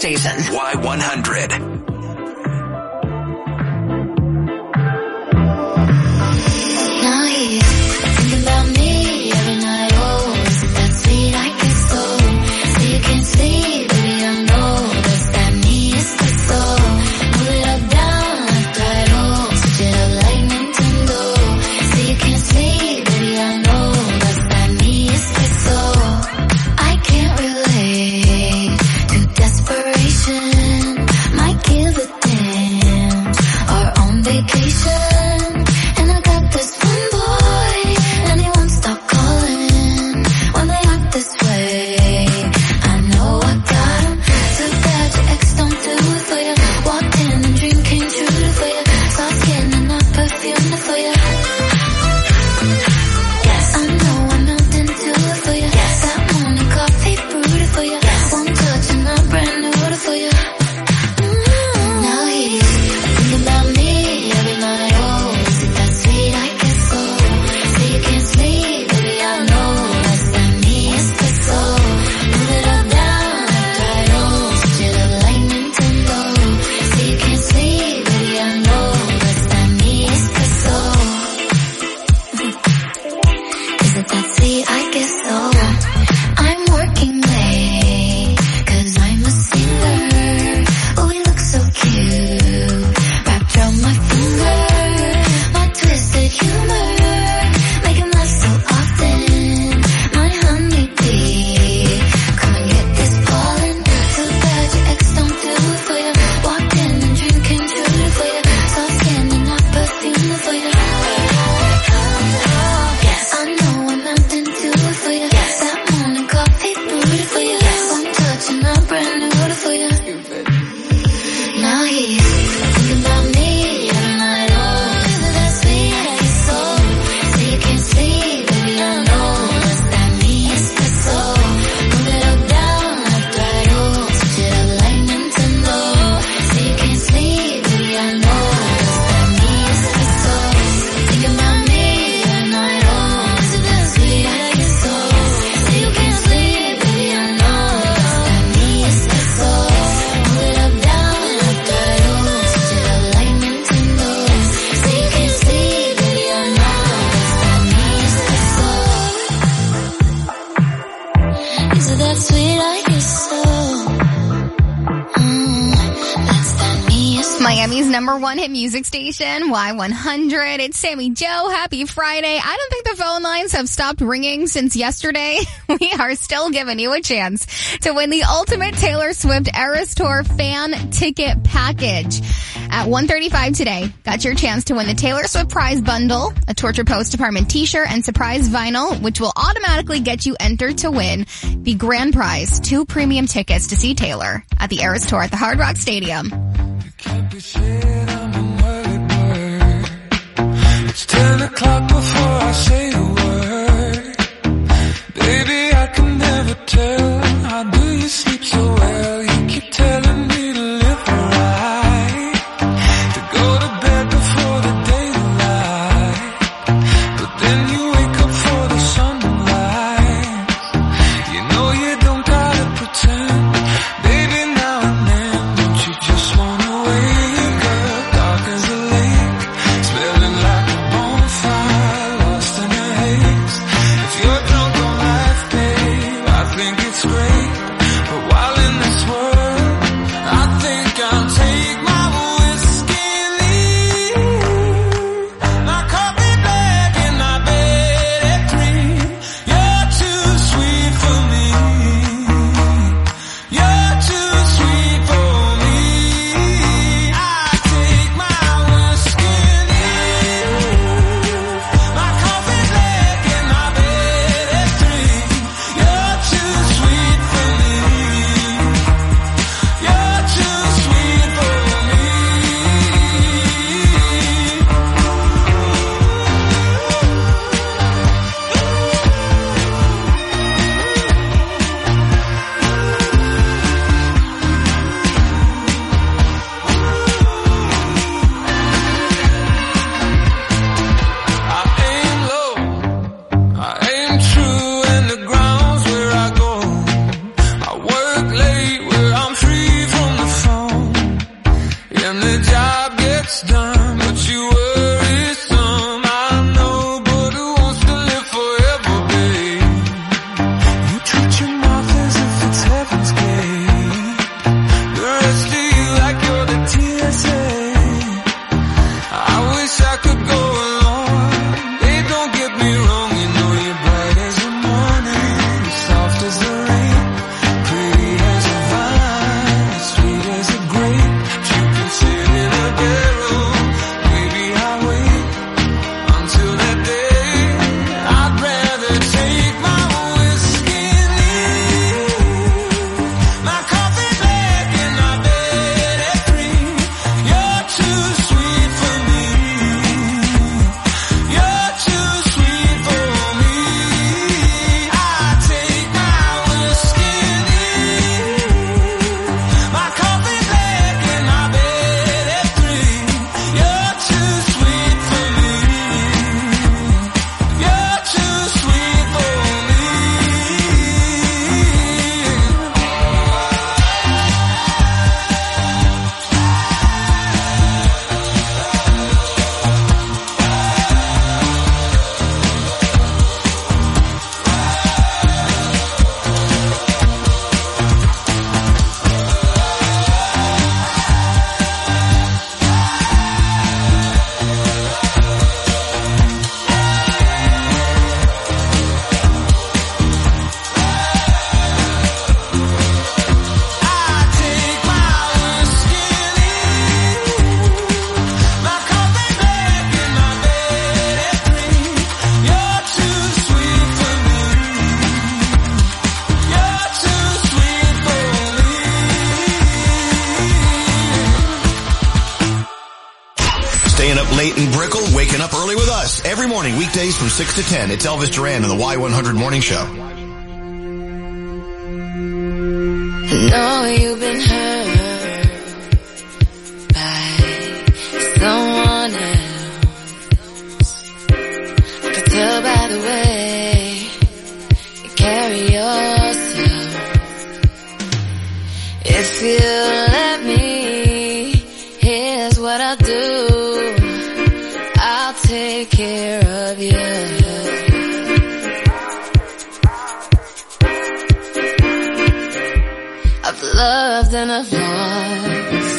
station. Y100. Miami's number one hit music station, Y100. It's Sammy Joe. Happy Friday. I don't think the phone lines have stopped ringing since yesterday. We are still giving you a chance to win the ultimate Taylor Swift Eras Tour fan ticket package. At 1:35 today, got your chance to win the Taylor Swift prize bundle, a Torture Post Department t-shirt, and surprise vinyl, which will automatically get you entered to win the grand prize, 2 premium tickets to see Taylor at the Eras Tour at the Hard Rock Stadium. Can't be said, I'm a worried bird. It's 10 o'clock before I say a word. Baby, I can never tell. How do you sleep so well? You keep telling me to live right, to go to bed before the daylight. But then you wake up for the sunrise. You know you don't gotta pretend. Baby, now and then, don't you just wanna wake up? Staying up late in Brickell, waking up early with us. Every morning, weekdays from 6 to 10. It's Elvis Duran and the Y100 Morning Show. I know you've been hurt by someone else. I can tell by the way you carry yourself. If you let me, here's what I'll do. I'll take care of you. I've loved and I've lost.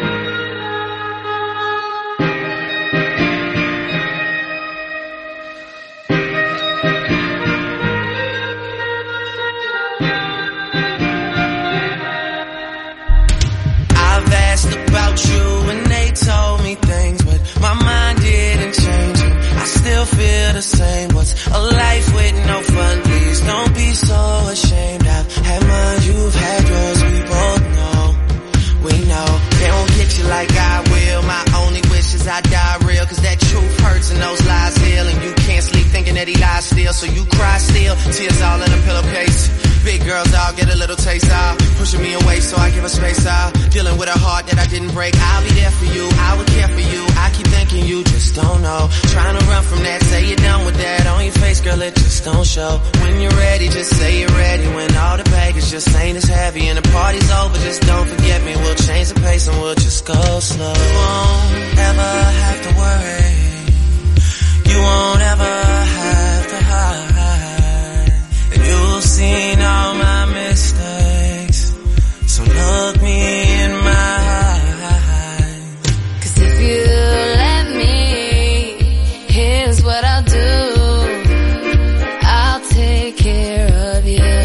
I've asked about you and they told me things, but my mind didn't change and I still feel the same. What's a life with no fun? Please don't be so ashamed. I've had mine, you've had yours, we both know. We know they won't get you like I will. My only wish is I die real, cause that truth hurts and those lies heal. And you can't sleep thinking that he lies still, so you cry still. Tears all in a pillowcase. Big girls all get a little taste out, pushing me away so I give her space out. Dealing with a heart that I didn't break. I'll be there for you, I would care for you. I keep thinking you just don't know. Trying to run from that, say you're done with that. On your face, girl, it just don't show. When you're ready, just say you're ready. When all the baggage just ain't as heavy and the party's over, just don't forget me. We'll change the pace and we'll just go slow. You won't ever have to worry. You won't ever have to hide. You've seen all my mistakes, so look me in my eyes. Cause if you let me, here's what I'll do. I'll take care of you.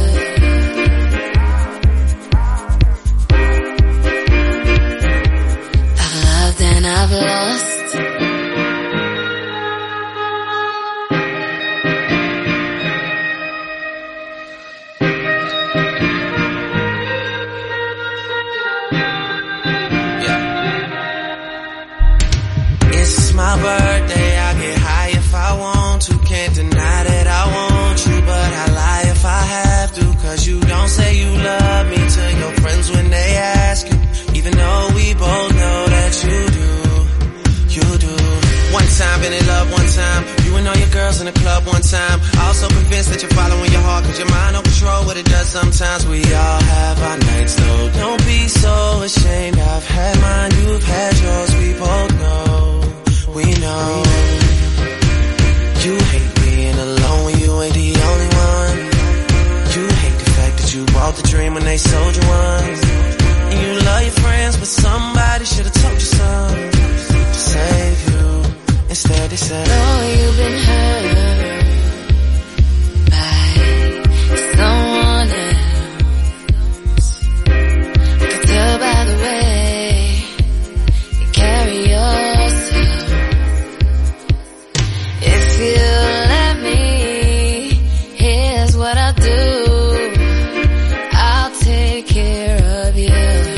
I've loved and I've lost. My birthday, I get high if I want to. Can't deny that I want you, but I lie if I have to. Cause you don't say you love me to your friends when they ask you, even though we both know that you do. You do. One time, been in love one time. You and all your girls in the club one time. Also convinced that you're following your heart, cause your mind don't control what it does sometimes. We all have our nights, though. Don't be so ashamed. I've had mine, you've had yours, we both know. We know you hate being alone when you ain't the only one. You hate the fact that you bought the dream when they sold you one. And you love your friends, but somebody should've told you something to save you. Instead they said, Oh, you've been hurt by someone else. I can tell by the way you carry yourself. If you let me, here's what I'll do. I'll take care of you.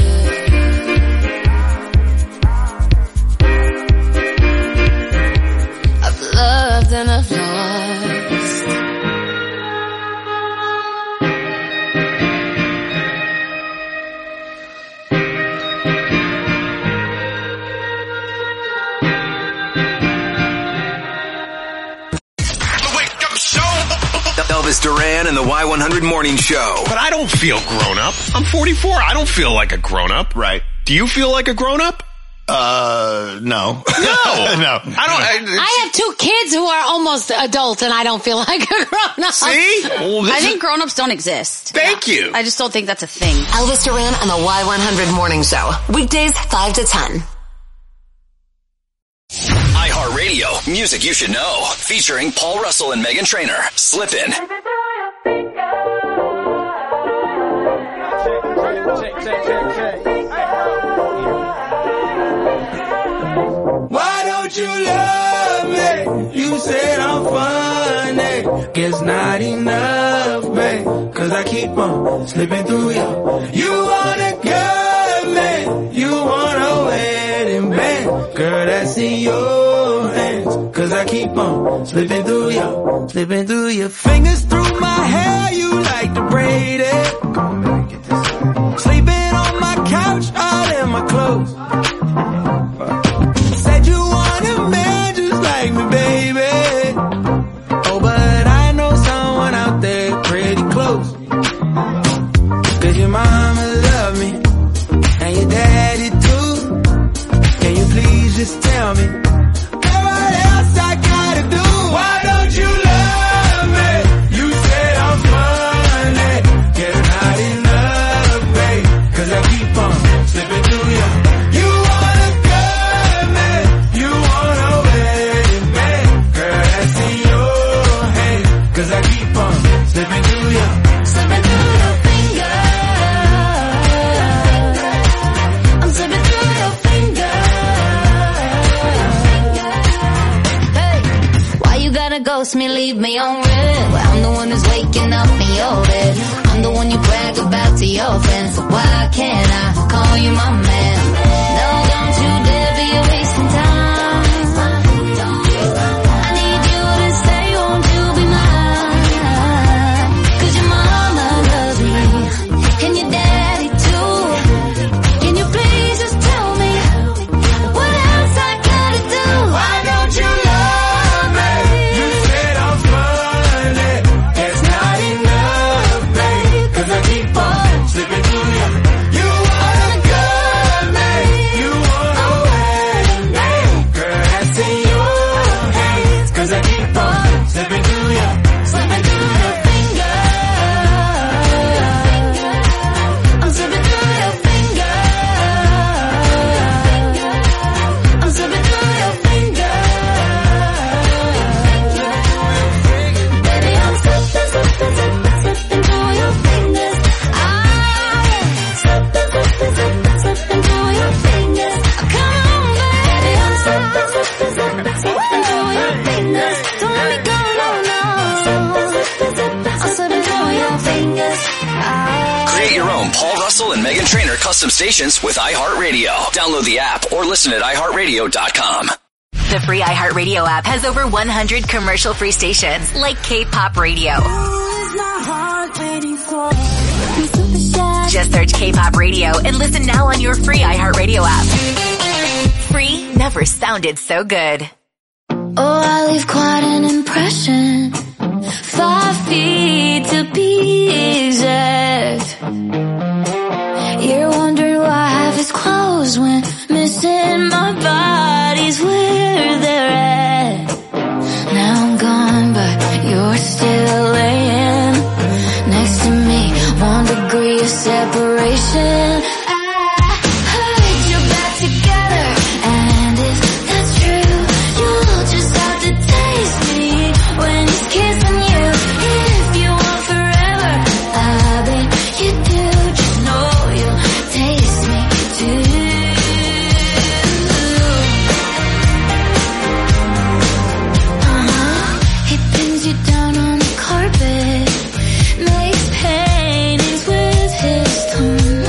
I've loved and I've lost. Elvis Duran and the Y100 Morning Show. But I don't feel grown up. I'm 44. I don't feel like a grown up. Right. Do you feel like a grown up? No. No. I have two kids who are almost adults and I don't feel like a grown up. See? Well, I think grown ups don't exist. Thank you. I just don't think that's a thing. Elvis Duran and the Y100 Morning Show. Weekdays 5 to 10. iHeartRadio, music you should know. Featuring Paul Russell and Meghan Trainor. Slippin'. Why don't you love me? You said I'm funny. Guess not enough, babe. Cause I keep on slipping through you. You want a girl, man. You want a wedding band. Girl, that's that's in your hands. Cause I keep on slipping through your fingers through my hair. You like to braid it. Sleeping on my couch, all in my clothes. Said you want a man just like me, baby. Oh, but I know someone out there pretty close. Cause your mama love me, and your daddy too. Can you please just tell me, girl, what else I gotta do? Why don't you love me? You said I'm funny, yeah, not enough, babe. Cause I keep on slipping through you. You wanna cut me, you wanna wedding, babe. Girl, that's in your hands. Cause I keep on slipping through you. Slipping through your fingers. I'm slipping through your fingers. Hey, why you gotta ghost me, leave me on red? Well, I'm the one who's waking up in your bed. I'm the one you brag about to your friends. So why can't I call you my man? No, don't you dare be wasting time. I need you to stay, won't you be mine? Cause your mama loves me, and your daddy too. Can you please just tell me, what else I gotta do? Why don't you love me? You said I'm funny, it's not enough, babe. Cause I keep on slipping through you. You wanna cut me, you wanna wedding, babe. Girl, that's in your hands. Cause I keep on slipping through you. Slipping through your fingers. I'm slipping through your fingers. I'm slipping through your fingers. Baby, I'm slipping through your fingers. Slipping through your fingers. Come on, baby, I'm slipping through your fingers. Don't let me go, no, no. I'm slipping through your fingers. Create your own Paul Russell and Meghan Trainor custom stations with iHeartRadio. Download the app or listen at iHeartRadio.com. The free iHeartRadio app has over 100 commercial-free stations like K-Pop Radio. Just search K-Pop Radio and listen now on your free iHeartRadio app. Free never sounded so good. Oh, I leave quite an impression. 5 feet to be exact. You're wondering why I have his clothes when missing my body's where they're at. Now I'm gone, but you're still laying next to me. 1 degree of separation. I heard you're back together, and if that's true, you'll just have to taste me when he's kissing you. If you want forever, I bet you do. Just know you'll taste me too. He pins you down on the carpet, makes paintings with his tongue.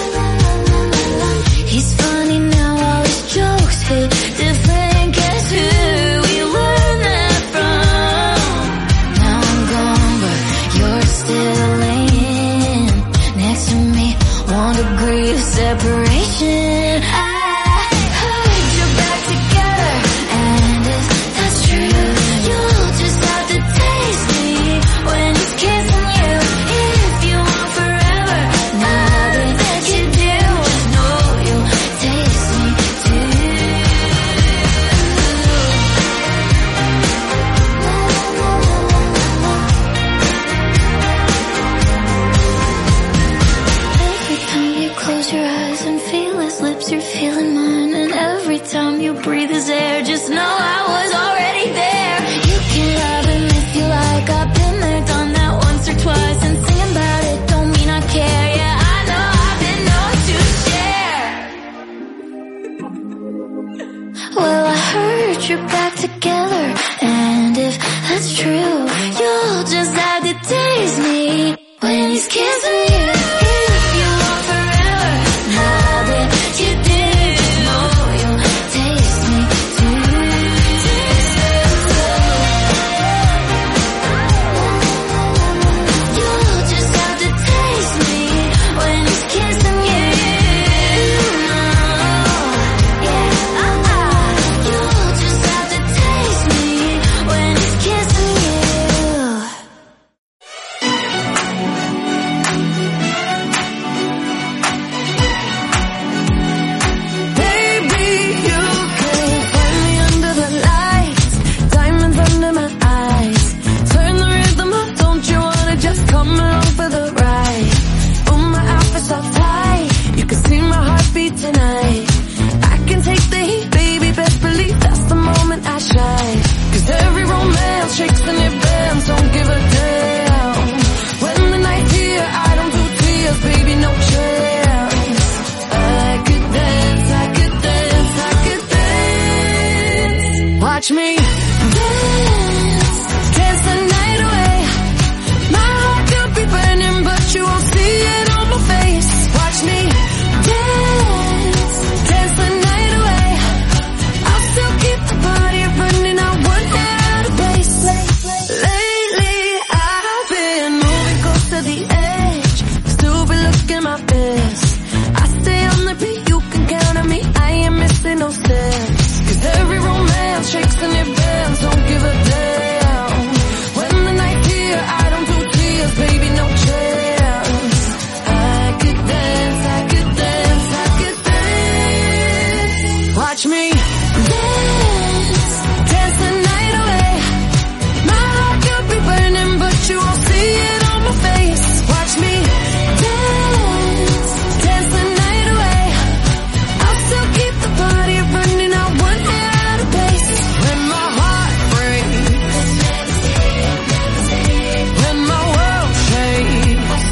He's funny now, all his jokes hit different. Guess who we learned that from? Now I'm gone, but you're still laying next to me. 1 degree of separation. I heard you're back together, and if that's true, you'll just have to taste me when he's kissing you. If you want forever, now that you do, just know you'll taste me too. Every time you close your eyes and feel his lips, you're feeling mine. And every time you breathe his air, just know I was already there. You can love him if you like. I've been there, done that once or twice. And sing about it don't mean I care. Yeah, I know I've been known to share. Well, I heard you're back together, and if that's true, you'll just have to taste me when he's kissing you. If you want forever, now that you do, just know you'll taste me too. Watch me dance, dance the night away. My heart could be burning, but you won't see it on my face. Watch me dance, dance the night away. I'll still keep the party running, I won't get out of pace. Lately I've been moving close to the edge, still be looking my best. I stay on the beat, you can count on me, I ain't missing no steps. Cause every romance shakes and it bends, don't give a damn. When the night's here, I don't do tears, baby, no chance. I could dance, I could dance, I could dance. Watch me dance, dance the night away. My heart could be burning, but you won't see it on my face. Watch me dance, dance the night away. I'll still keep the party running, I won't get out of pace. When my heart breaks, when my world shakes,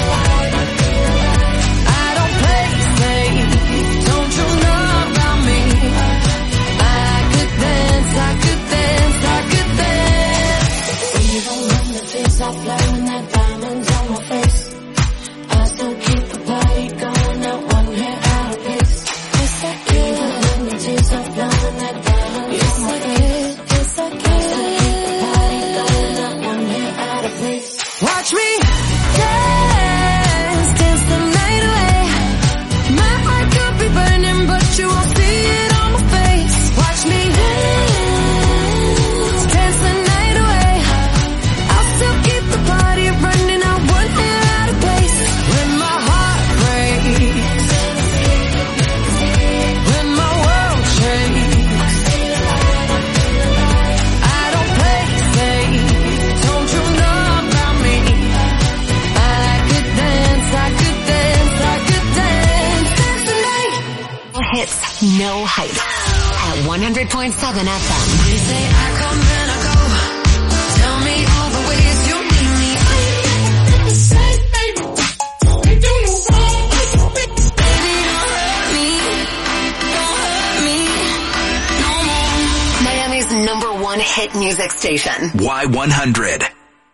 I don't play safe, don't you know about me? I could dance, I could dance, I could dance. When you don't run the tears I fly when that diamond's on my face. I still keep the party going, not one hair out of place. Yes I can. When the tears I fly when that diamond's on my face. Yes I can. Watch me dance, dance the night away. My heart could be burning, but you won't see it on my face. Watch me dance, dance the night away. I'll still keep the party running, I won't get out of pace. When my heart breaks, when my world shakes, I don't play safe, don't you know about me? I could dance, I could dance, I could dance, dance the night. Hits, no hype. At 100.7 FM. You say I come and I go, tell me all the ways you need me. I ain't the same, baby, you do you wrong. Baby, don't hurt me, don't hurt me no more. Miami's #1 hit music station. Y100.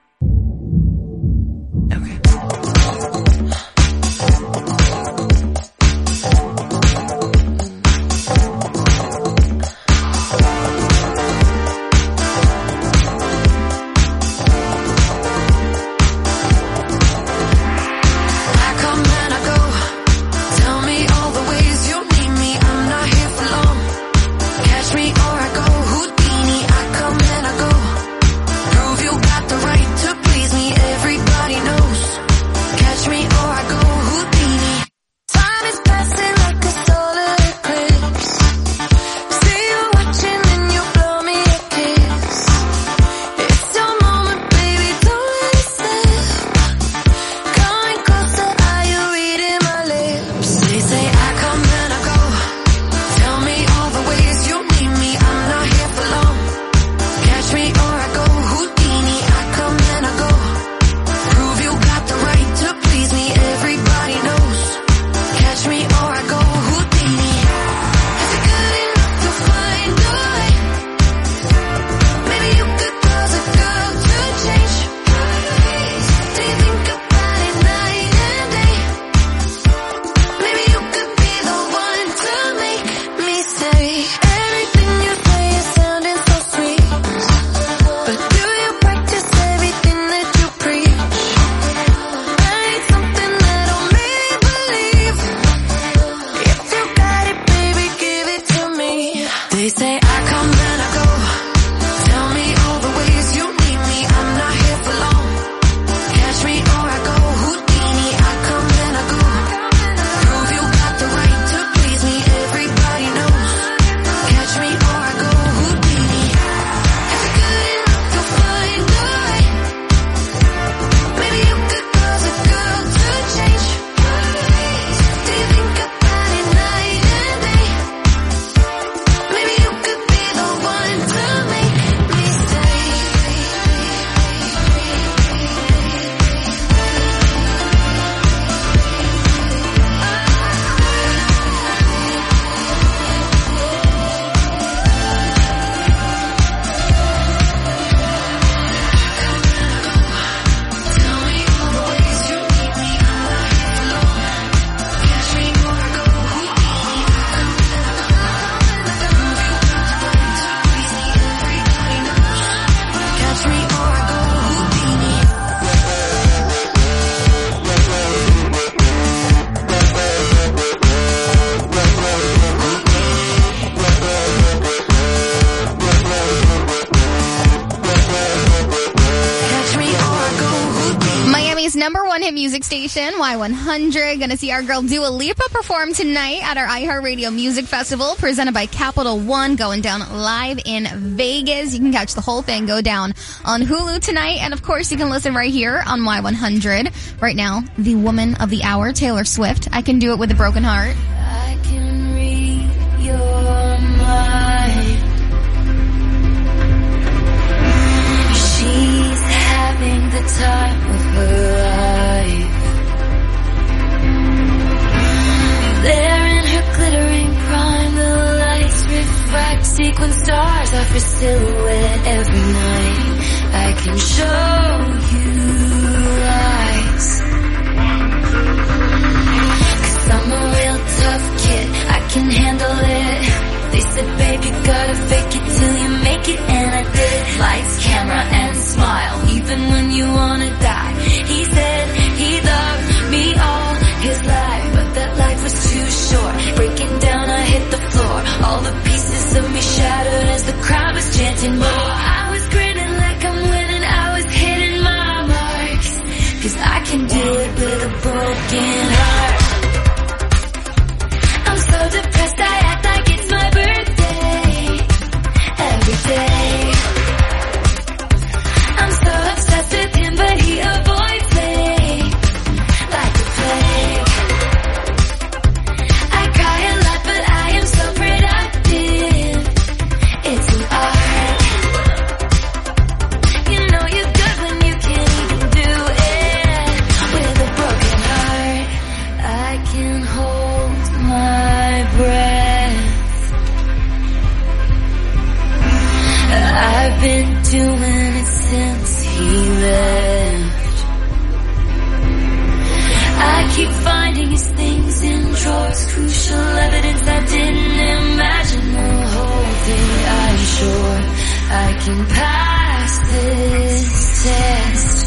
I come and I go, tell me all the ways you need me. I'm not here for long, catch me or I go Houdini. I come and I go, prove you got the right #1 hit music station, Y100. Gonna see our girl Dua Lipa perform tonight at our iHeartRadio Music Festival, presented by Capital One, going down live in Vegas. You can catch the whole thing go down on Hulu tonight. And of course, you can listen right here on Y100. Right now, the woman of the hour, Taylor Swift. I Can Do It With a Broken Heart. I can read your mind. She's having the time of her life. There in her glittering prime, the lights refract sequin stars off her silhouette every night. I can show you lies. 'Cause I'm a real tough kid, I can handle it. They said, babe, you gotta fake it till you make it, and I did. Lights, camera, and smile, even when you wanna die. He said he loved me all his life, but that life was too short. Breaking down, I hit the floor. All the pieces of me shattered as the crowd was chanting more. I was grinning like I'm winning, I was hitting my marks. 'Cause I can do it with a broken heart. I'm so depressed, I act like it's my birthday every day. I'm so obsessed with him, but he avoids me like the plague. I cry a lot, but I am so productive. It's an art. You know you're good when you can't even do it with a broken heart. I can hold my breath. I've been doing it since he left. I keep finding his things in drawers, crucial evidence I didn't imagine. The whole thing, I'm sure I can pass this test.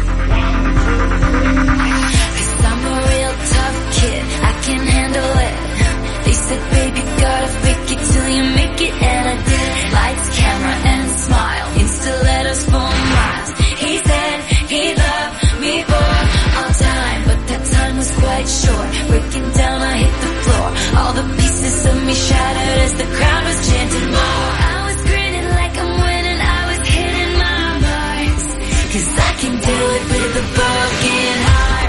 'Cause I'm a real tough kid, I can handle it. They said, baby, gotta fake it till you make it, and I did. Lights, camera, and smile, Insta letters for miles. He said he loved me for all time, but that time was quite short. Breaking down, I hit the floor. All the pieces of me shattered as the crowd was chanting more. I was grinning like I'm winning, I was hitting my marks. 'Cause I can do it with a broken heart.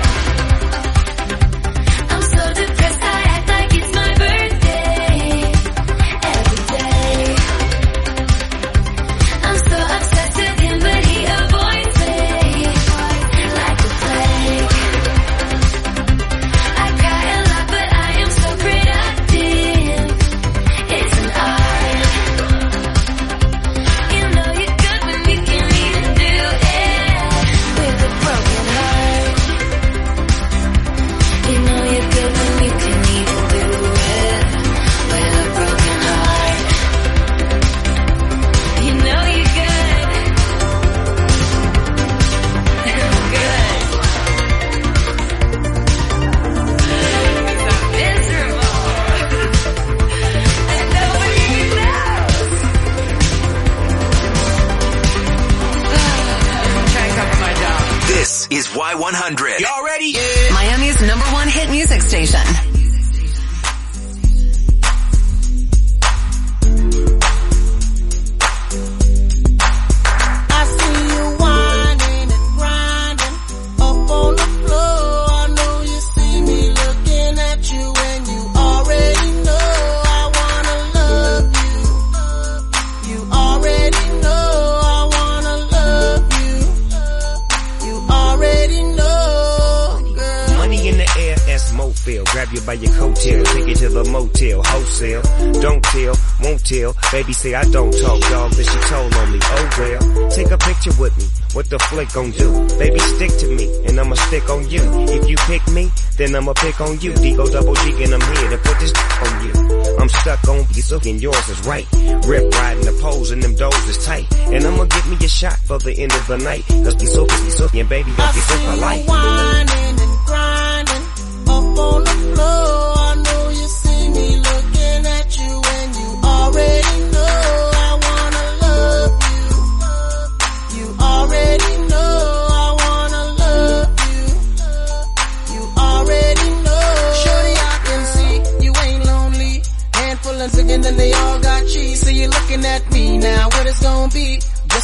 I'm so depressed, I act like it's my birthday every day. I'm so obsessed with him, but he avoids me like the plague. I cry a lot, but I am so productive. It's an art. You know you're good when you can't even do it with a broken heart. You know you're good when you can't even do it with a broken heart. You know you're good. Good. 'Cause I'm miserable. And nobody knows. I'm trying to cover my job. This is Y100. Y'all ready? Miami's #1 hit music station. I see you whining and grinding up on the floor. I know you see me looking at you, and you already know I wanna love you. You already know I wanna love you. You already know, girl. Money in the air, that's Mofil. Grab you by your coattail, take you to the motel, wholesale. Don't tell, won't tell. Baby say I don't talk, dog, that she told on me. Oh well, take a picture with me. What the flick gon' do? Baby, stick to me, and I'ma stick on you. If you pick me, then I'ma pick on you. D-Go double G, and I'm here to put this on you. I'm stuck on you, so and yours is right. Rip riding the poles, and them doors is tight. And I'ma get me a shot for the end of the night. Cause be so, and baby, don't be so polite. Whining and grinding up on the floor. I know you see me looking at you, and you already know I wanna love you. You already know I wanna love you.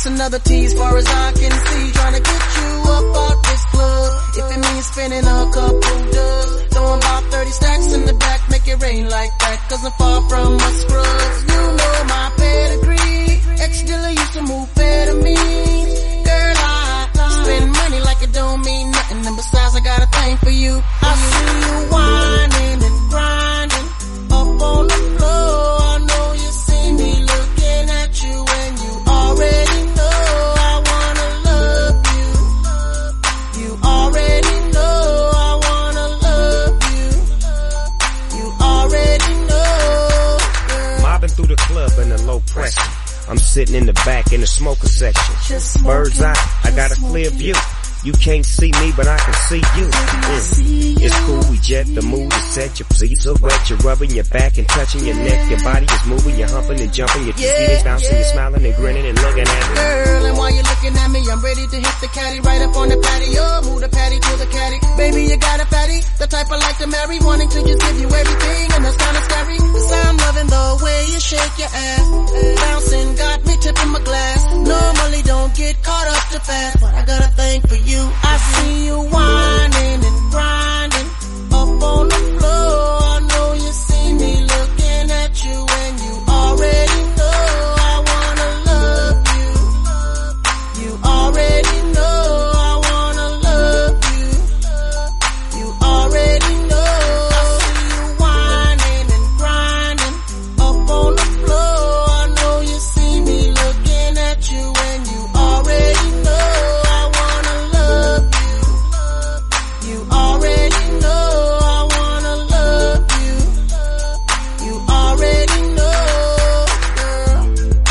just another tease far as I can see. Trying to get you up out this club. If it means spending a couple dubs. Throwing about 30 stacks in the back, make it rain like that. Cause I'm far from a scrub. You know my pedigree. Ex-dealer used to move fair to me. Girl, I spend money like it don't mean nothing. And besides, I got a thing for you. I see you whining and grinding up on the floor. I know you see me looking at you and you already know I wanna love you. You already know I wanna love you. You already know, girl. Mobbing through the club in a low pressure. I'm sitting in the back in the smoker section. Bird's eye, I got a clear view. You can't see me, but I can see you. It's cool, we jet, the mood is set. Your feet are wet, you're rubbing your back and touching your neck. Your body is moving, you're humping and jumping. Your feet bouncing, you're smiling and grinning and looking at me. Girl, and while you're looking at me, I'm ready to hit the caddy right up on the patio. Move the patty to the caddy. Baby, you got a fatty, the type I like to marry. Wanting to just give you everything, and that's kinda scary. Cause I'm loving the way you shake your ass. Bouncing, got me tipping my glass. Normally don't get caught up too fast, but I got a thing for you. I see you whining and grinding up on the floor. I know you see me looking at you and you already know I wanna love you. You already know I wanna love you. You already know. I see you whining and grinding up on the floor. I know you see me looking at you and you already know. You already know I wanna love you. You already know, girl.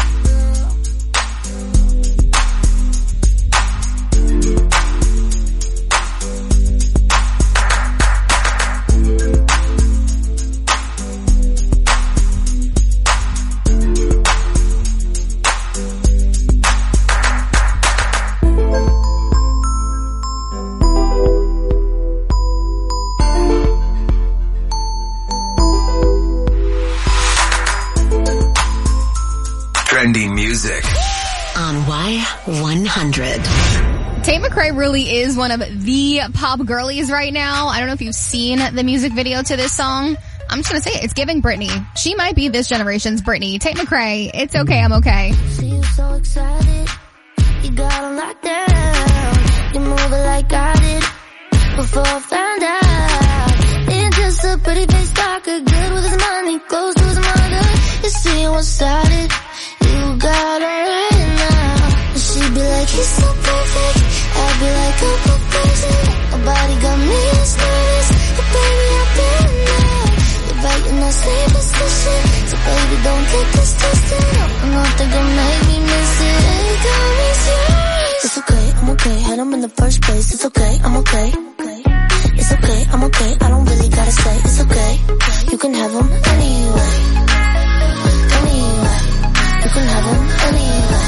Trending music on Y100. Tate McRae really is one of the pop girlies right now. I don't know if you've seen the music video to this song. I'm just gonna say it. It's giving Britney. She might be this generation's Britney. Tate McRae, It's Okay, I'm Okay. See you so excited. You got on locked down. You move it like I did before I found out. Ain't just a pretty face talker, good with his money, close to his mother. You see one-sided. You got her right now. And she be like, he's so perfect. I'd be like, oh, go crazy. Nobody got me as nervous. But baby, I've been there. You're biting that same position. So baby, don't get this twisted. Nothing gonna make me miss it. Hey, girl, it's yours. It's okay, I'm okay. Had him in the first place. It's okay, I'm okay. It's okay, I'm okay. I don't really gotta say. It's okay. You can have him anyway. You can have him anyway.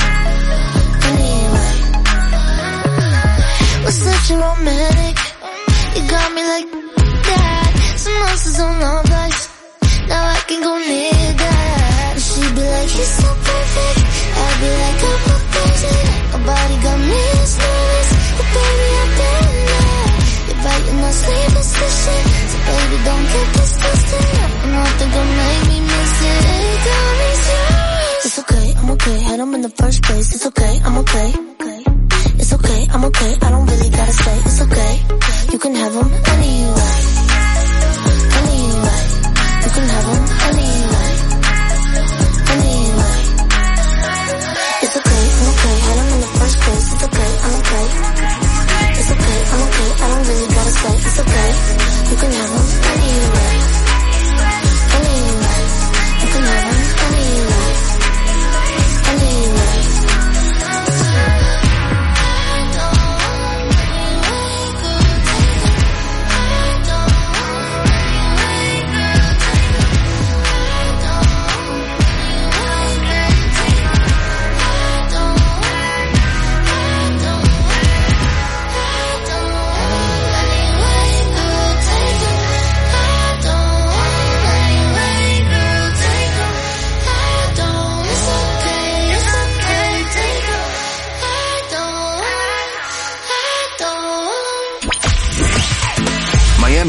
We're such a romantic. You got me like that. Some monsters on our bikes. Now I can go near that. And she be like, he's so perfect. I'd be like, I'm so crazy. Nobody got me as nervous. But baby, I've been there. You're biting that same position. So baby, don't get this twisted. Nothing gonna make me miss it. Hey, girl, it's yours. It's okay, I'm okay. Had him in the first place. It's okay, I'm okay. It's okay, I'm okay. I don't really gotta say. It's okay. You can have him anyway. Anyway. You can have him anyway. Anyway. It's okay, I'm okay. Had him in the first place. It's okay, I'm okay. It's okay, I'm okay. I don't really gotta say. It's okay. You can have him anyway. Anyway. You can have him anyway. Anyway.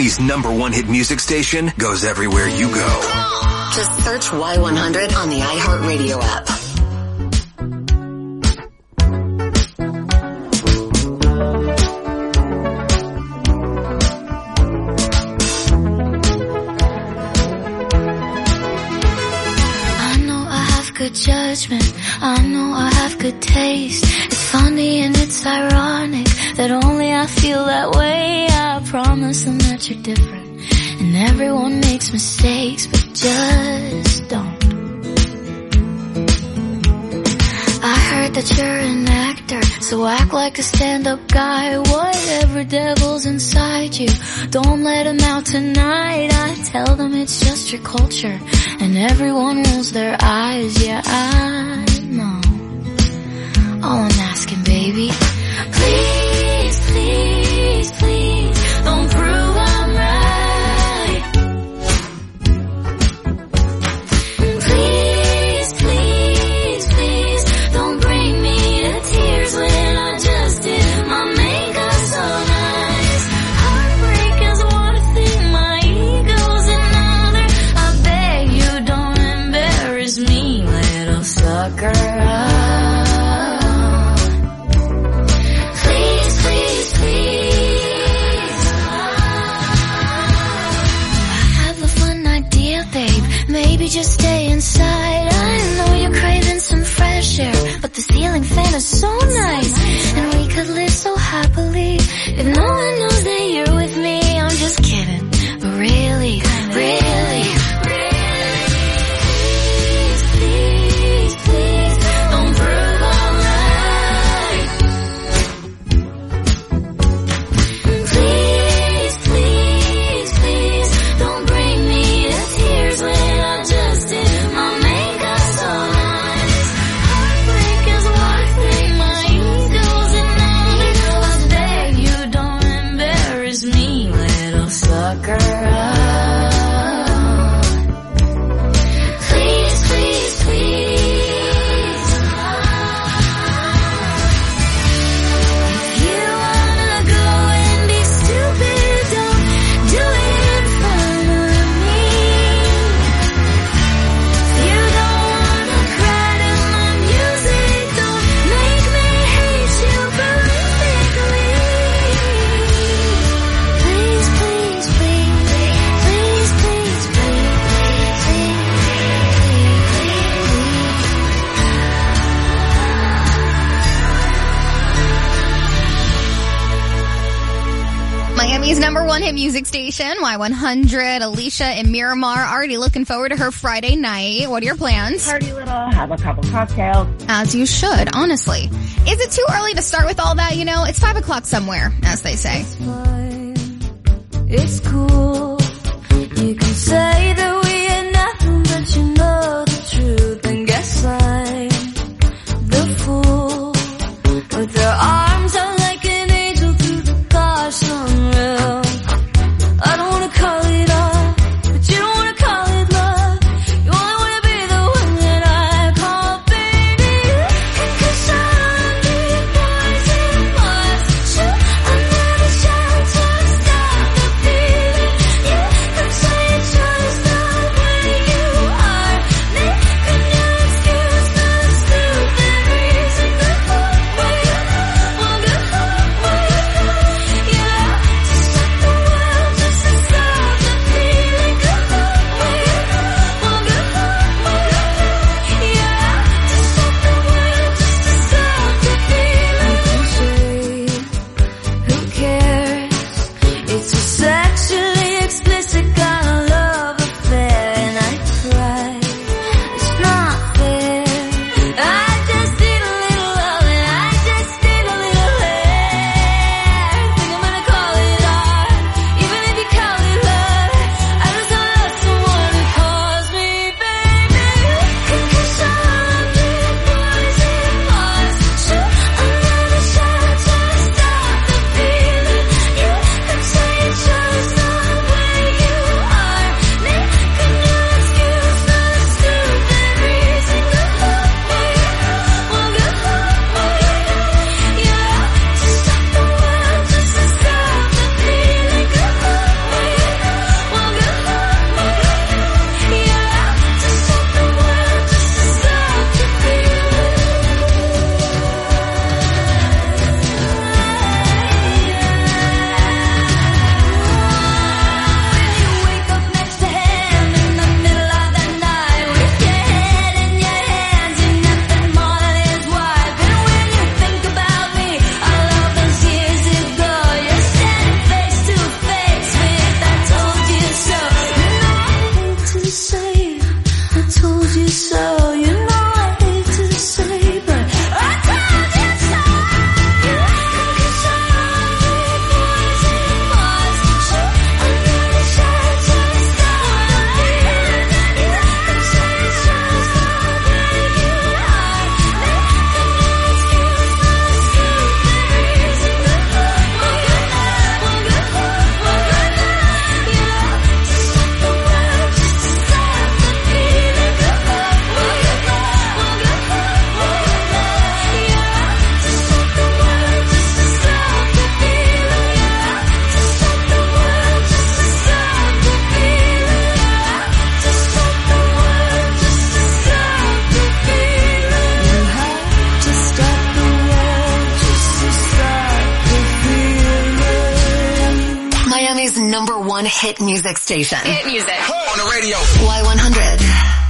Miami's #1 hit music station goes everywhere you go. Just search Y100 on the iHeartRadio app. Good judgment, I know I have good taste. It's funny and it's ironic that only I feel that way. I promise them that you're different, and everyone makes mistakes, but just don't. I heard that you're an actor, so act like a stand-up guy. Whatever devil's inside you, don't let him out tonight. I tell them it's just your culture, and everyone rolls their eyes. Yeah, I know. All I'm asking, baby, please, please, please, don't prove I'm right. Please, please, please, don't bring me to tears when I just did my makeup so nice. Heartbreak is one thing, my ego's another. I beg you don't embarrass me, little sucker. Please, please, please. I have a fun idea, babe. Maybe just stay inside. I know you're craving some fresh air, but the ceiling fan is so nice, and we could live so happily if no one knows that you're with me. I'm just kidding, but really, really, please, please, please, don't prove I'm right. Please, please, please, don't bring me to tears when I just did my makeup so nice. Heartbreak is one thing, my ego's another. I beg you don't embarrass me, little sucker. Please, please, please. If you wanna go and be stupid, don't do it in front of me. If you don't wanna cry to my music, don't make me hate you horrifically. Please, please, please, please, please, please, Miami's #1 hit music station, Y100. Alicia in Miramar, already looking forward to her Friday night. What are your plans? Party a little, have a couple cocktails. As you should, honestly. Is it too early to start with all that? You know, it's 5 o'clock somewhere, as they say. It's cool. You can say that we ain't nothing, but you know the truth. And guess I'm the fool with their arms out like an angel through the gosh unreal. I don't wanna call it love, but you don't wanna call it love. You only wanna be the one that I call baby. It could shine on me, boys and boys. Shoot another shot to stop the beating. You could say you trust the #1 hit music station. Hit music. On the radio. Y100.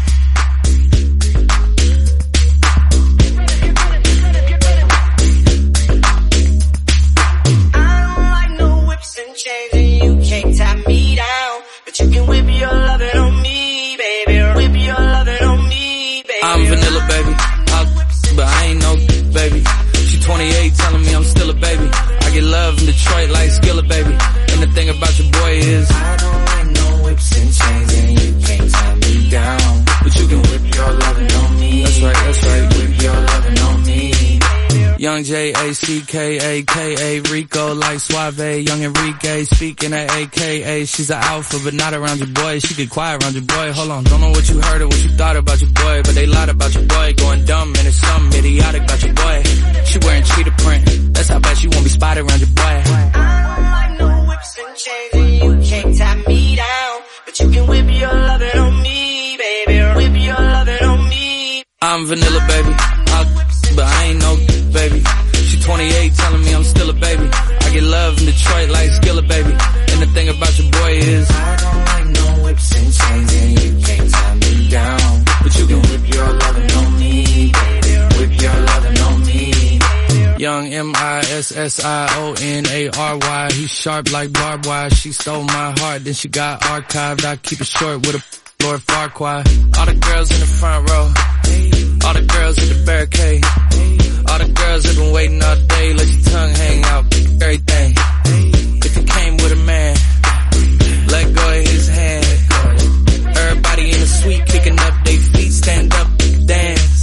Chains and you can't tie me down, but you can whip your lovin' on me, baby. Whip your lovin' on me, baby. I'm vanilla, baby. But I ain't no baby. She 28, telling me I'm still a baby. I get love in Detroit like Skillet, baby. And the thing about your boy is I don't like no whips and chains, and you can't tie me down, but you can whip your lovin' on me. That's right. Whip your lovin' on me. Young J-A-C-K-A-K-A, Rico like Suave, Young Enrique, speaking at AKA. She's an alpha, but not around your boy. She get quiet around your boy. Hold on, don't know what you heard or what you thought about your boy, but they lied about your boy. Going dumb, and it's something idiotic about your boy. She wearing cheetah print, that's how bad she won't be spotted around your boy. I don't like no whips and chains, and you can't tie me down, but you can whip your lovin' on me, baby. Whip your lovin' on me. I'm vanilla, baby. But I ain't no baby. She 28, telling me I'm still a baby. I get love in Detroit like Skillet, baby. And the thing about your boy is I don't like no whips and chains, and you can't tie me down, but you can whip your lovin' on me, baby. Whip your lovin' on me. Young MISSIONARY. He's sharp like barbed wire. She stole my heart, then she got archived. I keep it short with a Lord Farquaad. All the girls in the front row, all the girls at the barricade, all the girls have been waiting all day. Let your tongue hang out, everything. If you came with a man, let go of his hand. Everybody in the suite kicking up their feet, stand up, dance.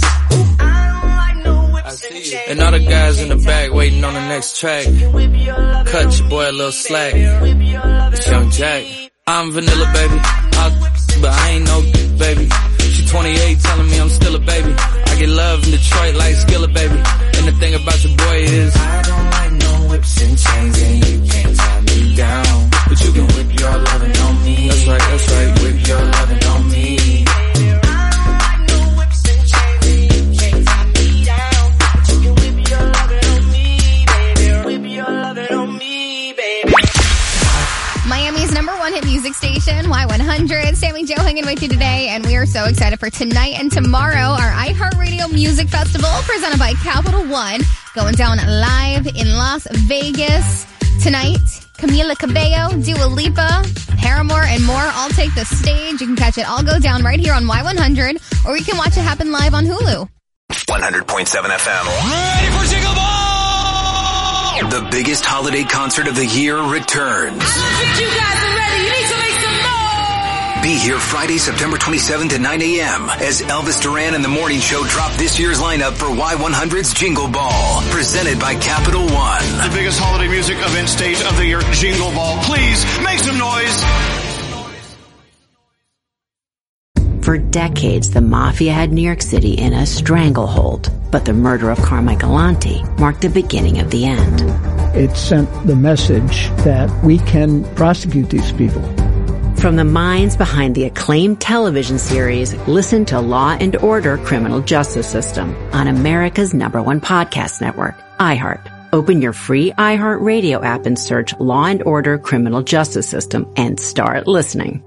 I see you. And all the guys in the back waiting on the next track. Cut your boy a little slack. It's Young Jack. I'm vanilla, baby. But I ain't no baby. She 28, telling me I'm still a baby. I get love in Detroit like Skillet, baby. And the thing about your boy is I don't like no whips and chains, and you can't tie me down, but you can whip your lovin' on me. That's right. Whip your lovin' on me. Miami's #1 hit music station, Y100. Sammy Joe hanging with you today, and we are so excited for tonight and tomorrow, our iHeartRadio Music Festival presented by Capital One, going down live in Las Vegas. Tonight, Camila Cabello, Dua Lipa, Paramore, and more all take the stage. You can catch it all go down right here on Y100, or you can watch it happen live on Hulu. 100.7 FM. Ready for Jingle Ball! The biggest holiday concert of the year returns. I don't think you guys are ready. You need to make some noise. Be here Friday, September 27th at 9 a.m. as Elvis Duran and the Morning Show drop this year's lineup for Y100's Jingle Ball, presented by Capital One. The biggest holiday music event stage of the year, Jingle Ball. Please make some noise. For decades, the mafia had New York City in a stranglehold, but the murder of Carmichael Lanti marked the beginning of the end. It sent the message that we can prosecute these people. From the minds behind the acclaimed television series, listen to Law and Order: Criminal Justice System on America's #1 podcast network, iHeart. Open your free iHeart Radio app and search Law and Order: Criminal Justice System and start listening.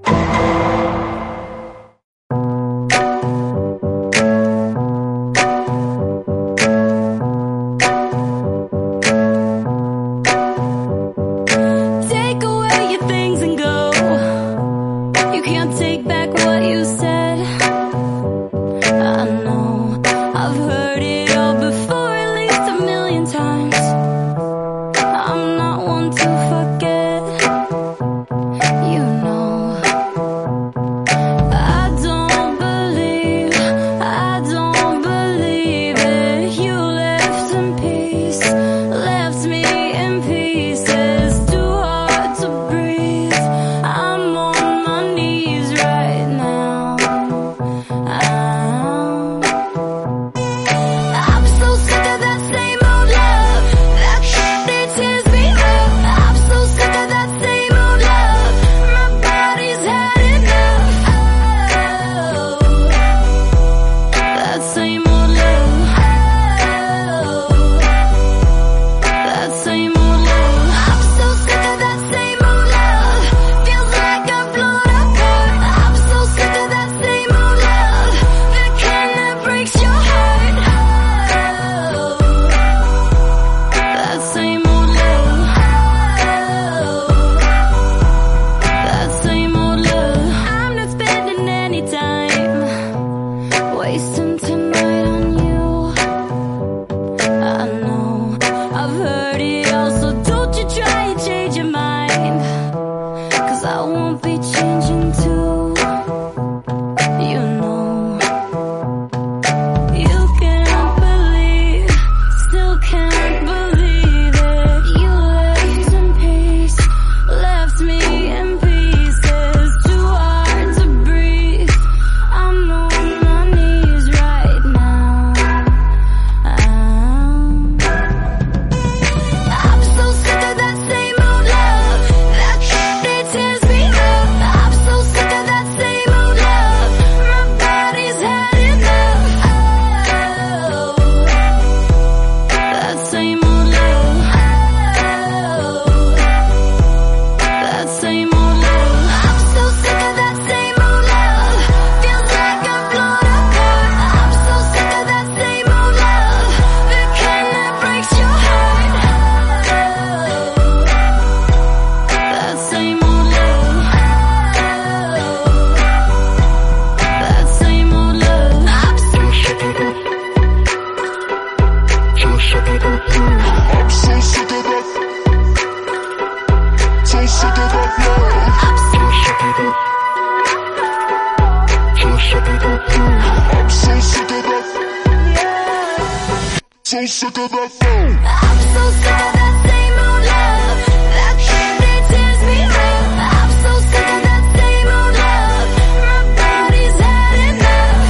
So sick of that phone. I'm so sick of that same old love. That thing that tears me up. I'm so sick of that same old love. My body's had enough.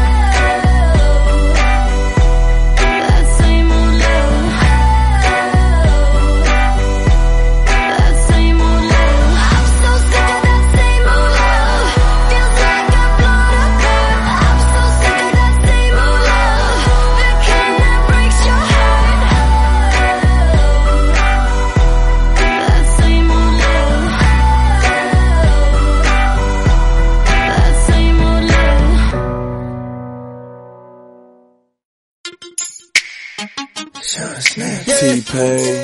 That same old love. That same old love. I'm so sick of that same old love. Feels like I've blown up now. I'm so sick of that same old love. The kind that breaks your heart. That same old love. That same old love. T-Pain,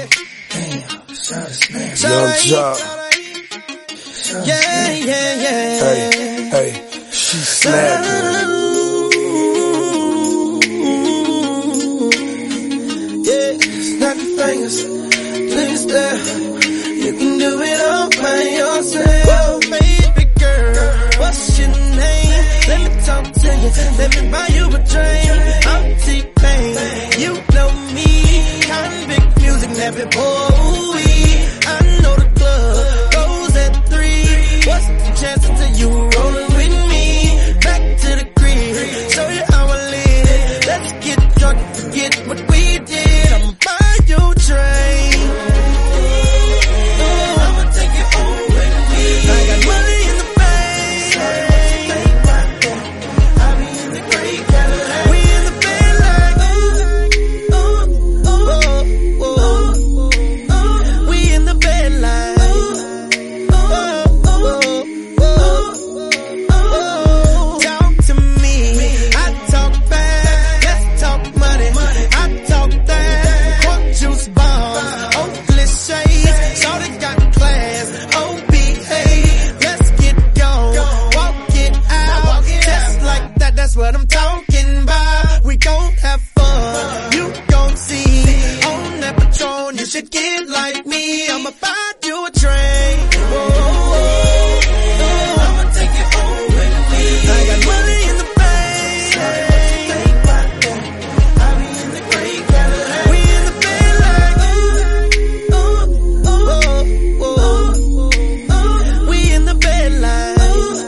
Young Jock. Yeah. Hey, she snapping. Yeah, snap your fingers, please stare. You can do it all by yourself. Baby girl, what's your name? Let me talk to you, let me buy you a drink. I'm T-Pain, you know me. Convict music, never boy. I know the club goes at 3. What's the chances of you rolling with me? Back to the crib, show you how I live. Let's get drunk, forget what we did. I'ma buy you a train. I'ma take you home with me. I got money in the bank. I be in the great Cadillac. We in the bed like we in the bed like talk to me. I talk back. Let's talk money. I talk that. Quote juice bomb. Oakley shades. Shorty got class. OBA. Let's get gone. Walk it out. Just like that. That's what I'm talking about. We gon' have fun. You gon' see. On that Patron, you should get like me. I'ma buy you a train. I'ma take you home with me. I got money in the bank. I be in the great Cadillac. We in the bed like we in the bed like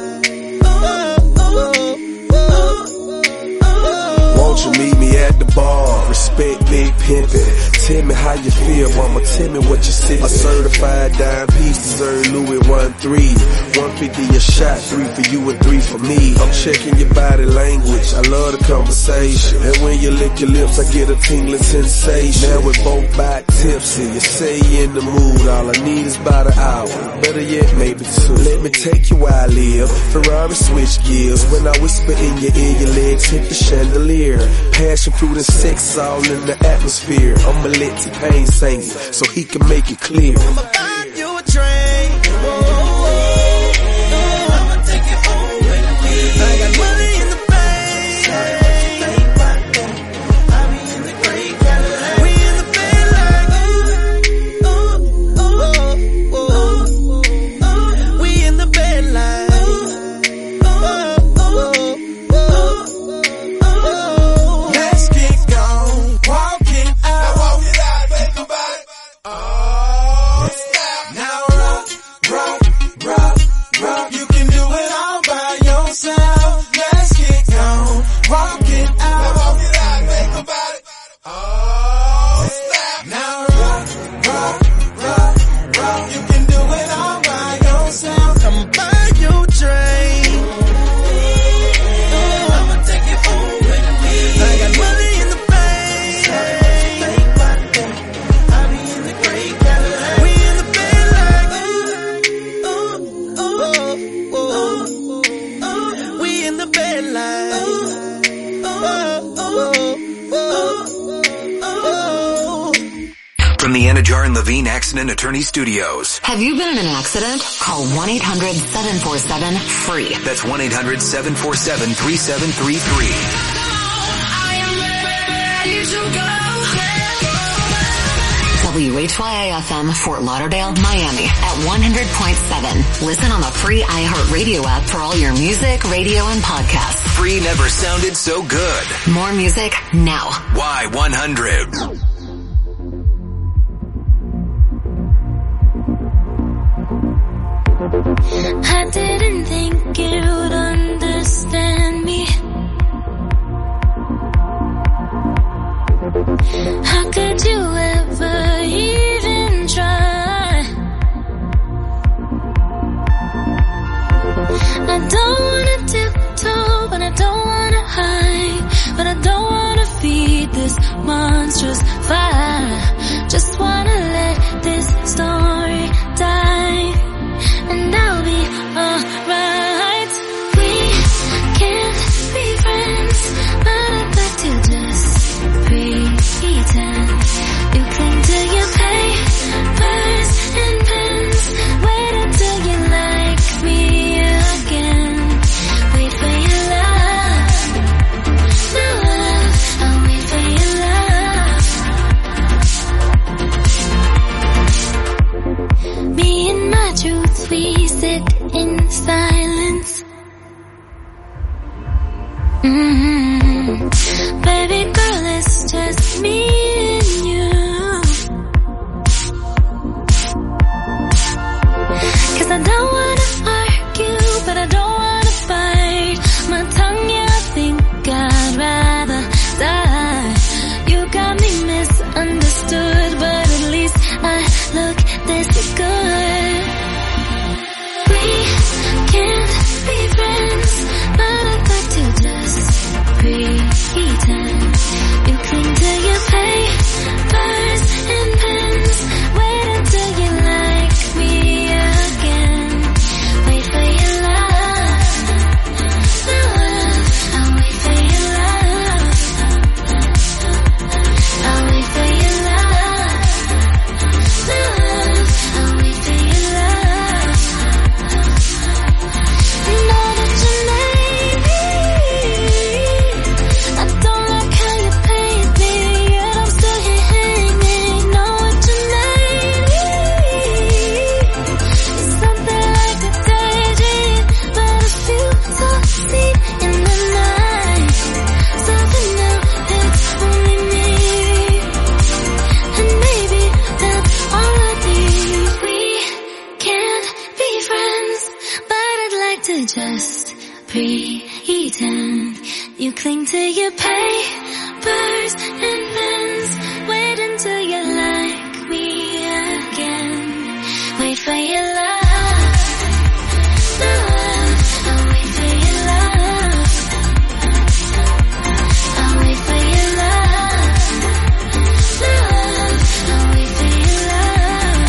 Won't you meet me at the bar? Respect Big Pimpin'. Tell me how you feel, mama. Tell me what you see. A certified dime piece deserve Louis 1-3. 150 a shot, 3 for you and 3 for me. I'm checking your body language. I love the conversation. And when you lick your lips, I get a tingling sensation. Now we're both back tipsy. You say you in the mood. All I need is about an hour. Better yet, maybe 2. Let me take you where I live. Ferrari switch gears. When I whisper in your ear, your legs hit the chandelier. Passion, fruit, and sex all in the atmosphere. I'ma let T-Pain sing it so he can make it clear. I'ma buy you a train. I'ma take you home with me. I got money in the bank. I be in the great Cadillac. We in the bed like we in the bed like let's get gone, walk it out. Walk it out, think about it. Now rock. You can do it all by yourself. Let's get gone, walk it out. Walk it out, think about it. Now rock. You can do it all by yourself. Come buy you a train. I'ma take you home with me. I got money in the bank. I be in the great Cadillac. We in the bed like we in the bed like From the Anajar and Levine Accident Attorney Studios. Have you been in an accident? Call 1-800-747-FREE. That's 1-800-747-3733. WHYA-FM, Fort Lauderdale, Miami at 100.7. Listen on the free iHeartRadio app for all your music, radio, and podcasts. Free never sounded so good. More music now. Y100. I didn't think you would understand me. How could you ever even try? I don't wanna tiptoe, but I don't wanna hide. But I don't wanna feed this monstrous fire. Just wanna let this story die. And I'll be alright. We can't be friends, but I'd like to just pretend. You cling to your papers and pens. Wait until you like me again. Wait for your love. No love, I'll wait for your love. Me and my truth, we sit in silence. Baby girl, it's just me and you. 'Cause I don't wanna argue, but I don't wanna fight. My tongue, yeah, I think I'd rather die. You got me misunderstood, but at least I look this good. We can't be friends, but I'd like to just pretend. You cling to your papers and pens. Wait until you like me again. Wait for your love. No love, I'll wait for your love. I'll wait for your love. No love, I'll wait for your love. Know that you made me. I don't like how you paint me, yet I'm still here hanging. Know what you made me. It's something like a daydream, but I feel so deep in the night. Something new, it's only me. And maybe that's all I need. We can't be friends, but I'd like to just pretend. You cling to your papers and pens. Wait until you like me again. Wait for your love. No love, I'll wait for your love. I'll wait for your love. No love, I'll wait for your love.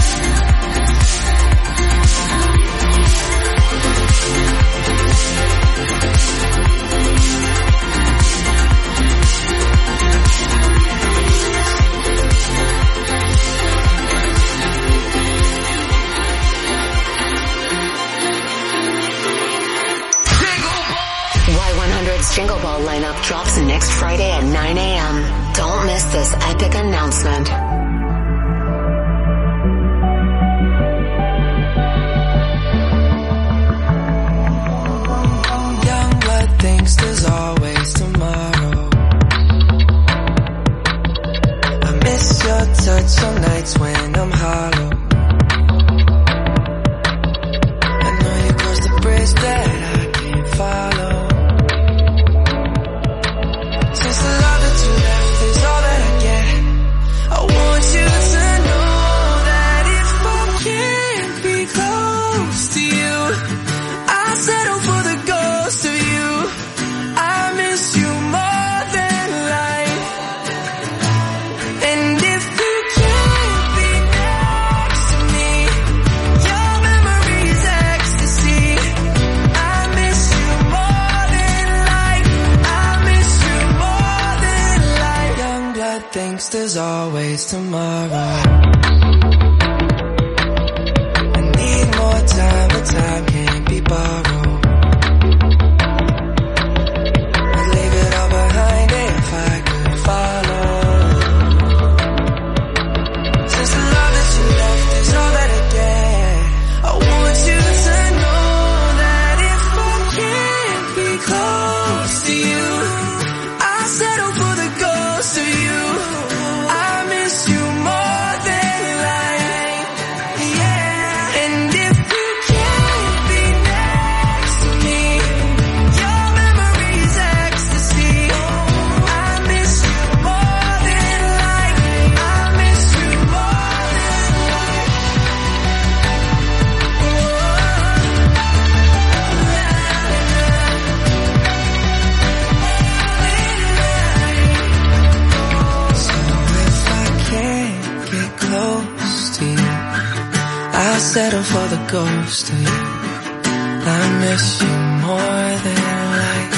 Y100's Jingle Ball lineup drops next Friday at 9 a.m. Don't miss this epic announcement. Young blood thinks there's always tomorrow. I miss your touch on nights when I'm hollow. I know you crossed the bridge that I can't follow. Since the love that you left is all that I get, I want you to know that if I can't be close to you, I settle for the ghost of you. I miss you more than life. And if you can't be next to me, your memory's ecstasy. I miss you more than life. I miss you more than life. Young blood thinks there's always tomorrow. I need more time, but time can't be borrowed. I'd leave it all behind if I could follow. Since the love I settle for the ghost of you. I miss you more than life.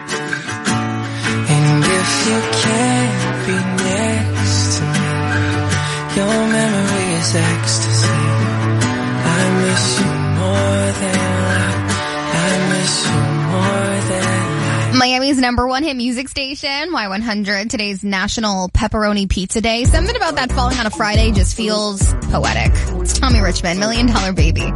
And if you can't be next to me, your memory is ecstasy. I miss you more than life. I miss you more than life. Miami's #1 hit music station, Y100. Today's National Pepperoni Pizza Day. Something about that falling on a Friday just feels poetic. It's Tommy Richmond, $1 Million Baby.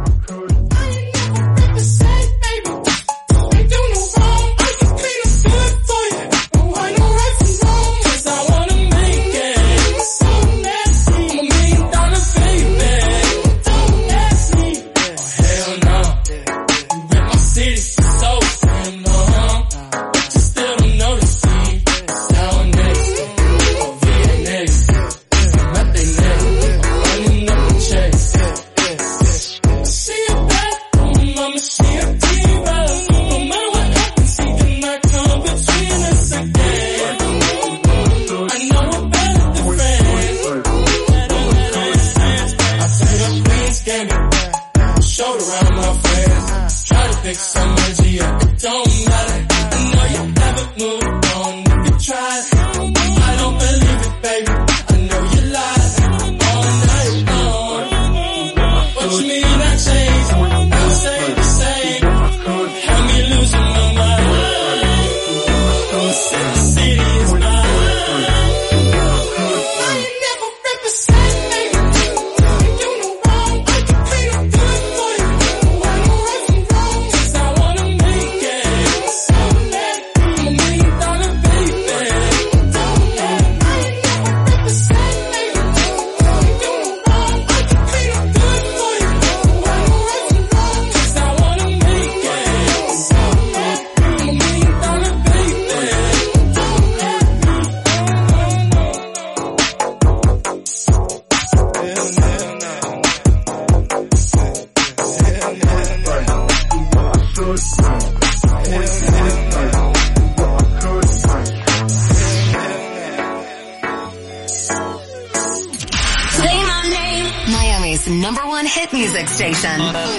#1 hit music station,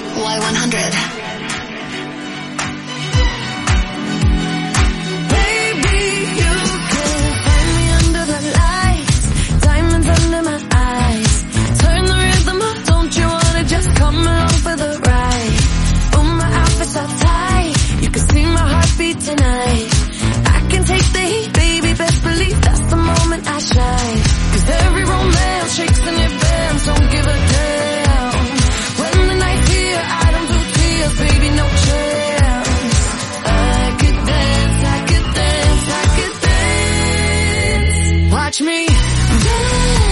Y100. Tonight, I can take the heat, baby. Best believe that's the moment I shine. 'Cause every romance shakes and it bends. Don't give a damn. When the night's here, I don't do tears, baby. No chance. I could dance, I could dance, I could dance. Watch me dance.